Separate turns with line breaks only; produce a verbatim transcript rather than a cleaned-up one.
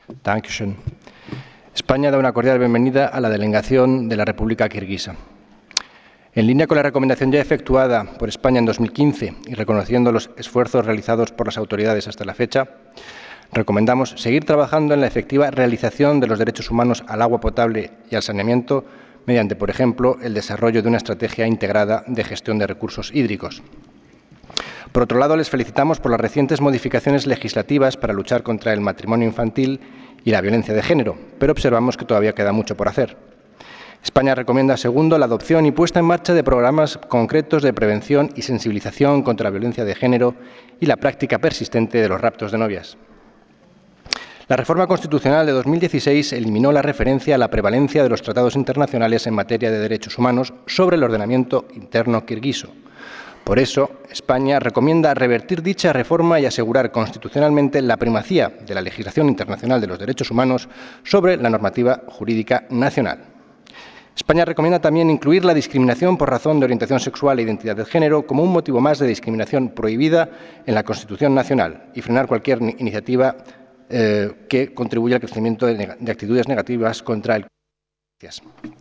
Dankeschön. España da una cordial bienvenida a la delegación de la República Kirguisa. En línea con la recomendación ya efectuada por España en dos mil quince y reconociendo los esfuerzos realizados por las autoridades hasta la fecha, recomendamos seguir trabajando en la efectiva realización de los derechos humanos al agua potable y al saneamiento mediante, por ejemplo, el desarrollo de una estrategia integrada de gestión de recursos hídricos. Por otro lado, les felicitamos por las recientes modificaciones legislativas para luchar contra el matrimonio infantil y la violencia de género, pero observamos que todavía queda mucho por hacer. España recomienda, segundo, la adopción y puesta en marcha de programas concretos de prevención y sensibilización contra la violencia de género y la práctica persistente de los raptos de novias. La reforma constitucional de dos mil dieciséis eliminó la referencia a la prevalencia de los tratados internacionales en materia de derechos humanos sobre el ordenamiento interno kirguiso. Por eso, España recomienda revertir dicha reforma y asegurar constitucionalmente la primacía de la legislación internacional de los derechos humanos sobre la normativa jurídica nacional. España recomienda también incluir la discriminación por razón de orientación sexual e identidad de género como un motivo más de discriminación prohibida en la Constitución nacional y frenar cualquier iniciativa eh, que contribuya al crecimiento de, de actitudes negativas contra el. Gracias.